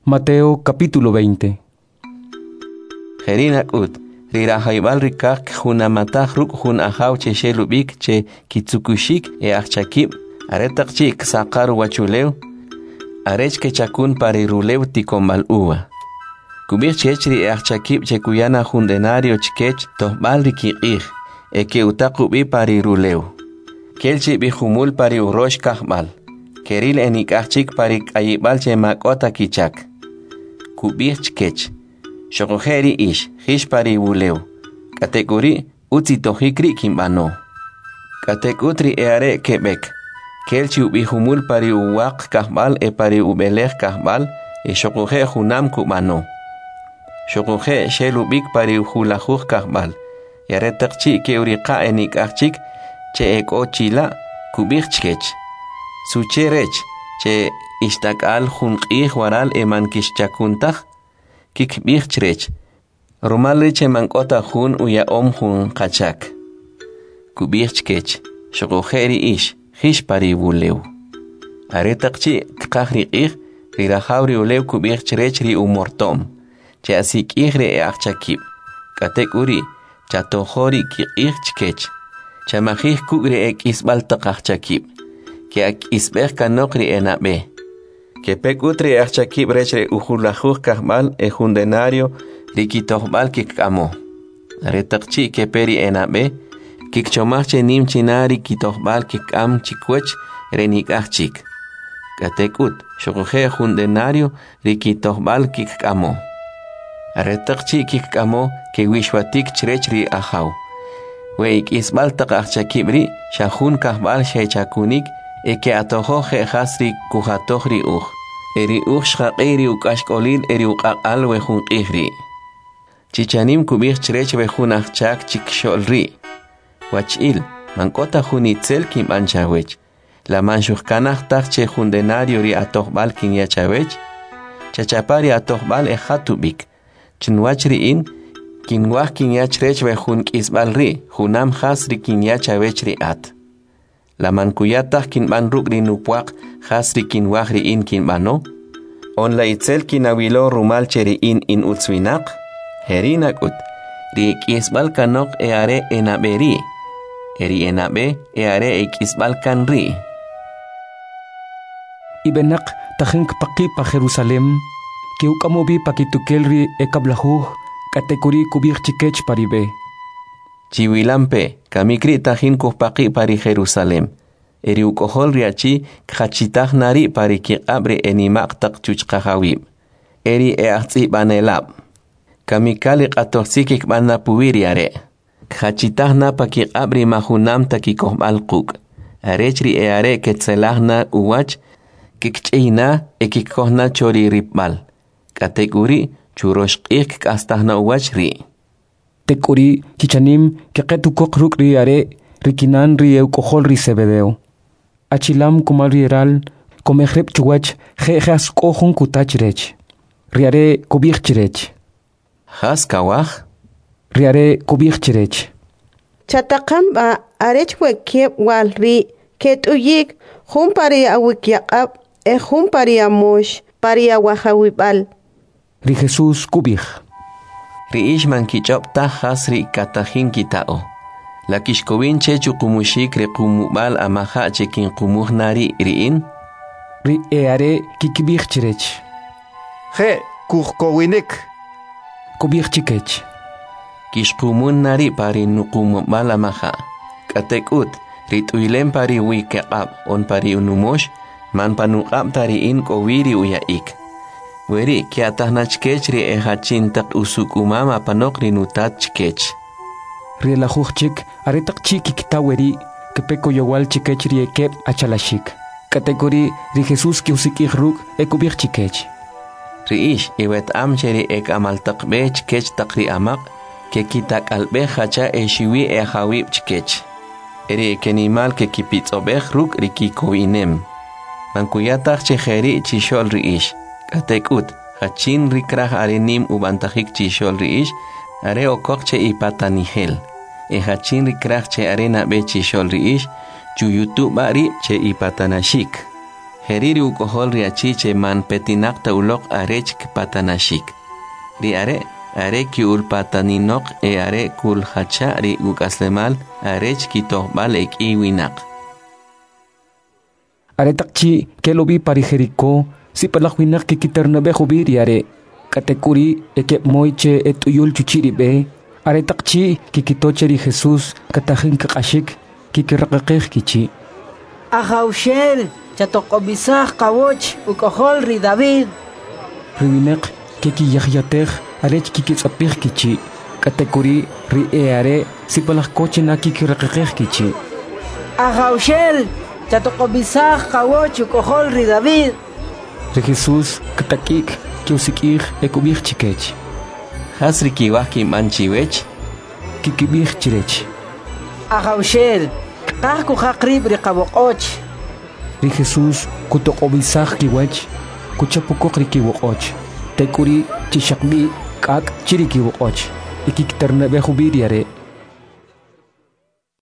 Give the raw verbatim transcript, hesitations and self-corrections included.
Mateo capítulo veinte. Jerinak ut, rira haibal rikak hunamatah ruk hun ahaw che shelubik che kitsukushik e achakib, aretak chik sakar wachulew, arech ke chakun parirulew tikombal uwa. Kubich chechri e achakib che kuyana hundenario chkech tohbal rikikih, e ke utakubi parirulew. Kelchi bihumul pari urosh kahbal, keril enik achik parik ayibal che makota kichak. Kubich chkech. Shokojeri ish, hish pari uleu. Kategori utzi tohikri kimbano. Kategutri eare kebek. Kelchi ubihumul pari uwak kahbal e pari ubelech kahbal e shokoje hunam kubano. Shokoje shelubik pari uhulajuj kahbal. Yaretakchi ke uriqa enik achik che eko chila kubich chkech. Sucherech che ishtakal junqih waral eman kishchakuntaj. Kik bichtrech. Romalreche mankota hun uya om hun kachak. Kubichkech. Shokojeri ish. Hish pari uleu. Aretakchi kakri ich. Rirahabri uleu kubichtrech ri umortom. Che asik ihre e achakib. Katek uri. Chatohori ki ichkech. Chamajih kugre ek isbal takachakib. Ke ak isbeh kanokri enabe. Que pecutri achakib rechre ujulajuj kahmal e jundenario rikitohbal kikamo. Retakchi que peri enabe, kikchomache nim chinari kitohbal kikam chikwech renikachik. Katekut, shokoje jundenario rikitohbal kikamo. Retakchi kikamo que wishwatik chrechri ahaw. Weik isbal takachakibri shahun kahbal shechakunik e que atojo je hasri kujatojri uj. Eri uj shaqiri ukashkolil eri uqaqal wejun qihri. Chichanim kubich chrech wejun achak chiksholri. Wachil, mankota junitzel kim anchawech. La manshujkanaj tak che jundenario ri atojbal kin yachawech. Chachapari atojbal e hatubik. Chinwachri in, kinwaj kin yachrech wejun kisbalri. Junam hasri kin yachawech ri at. La mankuyatah kin ban rukri nupuak hasri kin wahri in kin bano. On la itzel kin awilo rumal cheri in in utzwinak. Herinak ut. Ri kisbal kanok e are enaberi. Eri enabe e are e kisbal kanri. Ibenak tajink paki pa Jerusalem. Que ukamobi pakitukelri e kablajuj. Katekuri kubir chikech paribe. Chiwilampe, kamikri tajin kuhpaki pari Jerusalem. Eri ukohol riachi khachitaj nari pari ki abre enimak tak chuchkahawib. Eri e ahtzi banelab. Kamikali qatoxikik banda puwiriare. Khachitaj na paki abre mahunam takikohbal quk. Arechri e are ketzelahna uwach kikchina e kikohna chori ripbal. Kategori churoshqik kastahna uwach ri. Tekuri kichanim keketu kokruk riare rikinan rieu kohol ri sebedeo. Achilam kumal rieral komehrep chuwach jejas kohun kutachrech. Riare kubirchrech. Has kawaj? Riare kubirchrech. Chatakamba arech wekiep walri ketuyik hum pari awikyaqab e hum pari amosh pari awahawibal. Ri Jesús kubij. Riish mankichop hasri katajin kitao. La kishkowin che chukumushik re kumubal amaha che kin kumuj nari riin. Ri eare kikibich chirech. Je kuhkowinik. Kubich chikech. Kishkumun nari pari nukumubal amaha. Katekut rituilem pari wikekab on pari unumosh man panuqab tariin kowiri uyaik. Weri kiatah nachkech ri e hachin tak usuk umama panok ri nutat chkech. Ri la chik aretak chiki kitaweri kepeko yowal chikech ri ekep achalashik. Kategori ri Jesús ki usikih ruk e kubir chikech. Ri ish iwet am cheri ek amal takbe chkech takri amak ke kitak albe hacha e shiwi e hawib chkech. Eri ekenimal ke kipitz obeh ruk ri kikoinem. Mankuyatah chejeri chishol ri ish. Katekut, hachin rikrah arenim ubantajik chishol riish, are okokche ipatanihel. E hachin rikrah che arena be chishol riish, chuyutu bari che ipatanashik. heriri ukohol riachiche man petinakta ulok arech patanashik. Ri are are ki ulpataninok e are kul hacha ri ukaslemal arech kitohbal ek iwinak. Are takchi ke lobi pari Jericó si palakwinak ki kitarnabe hubiri are katekuri ekep moiche etuyul chuchiribe. Are takchi ki kitocheri Jesús katahin kakashik ki kirakakeh kichi. Ajaushel chatokobisah kawoch ukohol ri David. Riwinek ke ki yahyateh arech ki kitsapih kichi. Katekuri ri eare si palakkoche na ki kirakakeh kichi. Ajaushel chatokobisah kawoch ukohol ri David. Re Jesús katakik ki usikih ekubih chikech. Hasri kiwah ki manchiwech ki kibih chirech. Ajaushel kahku hakrib ri kawokoch. Ri Jesús kutokobisah kiwech kuchapukok ri kiwokoch. Tekuri chishakbi kak chiri kiwokoch. Ikiktarnabe hubiri are.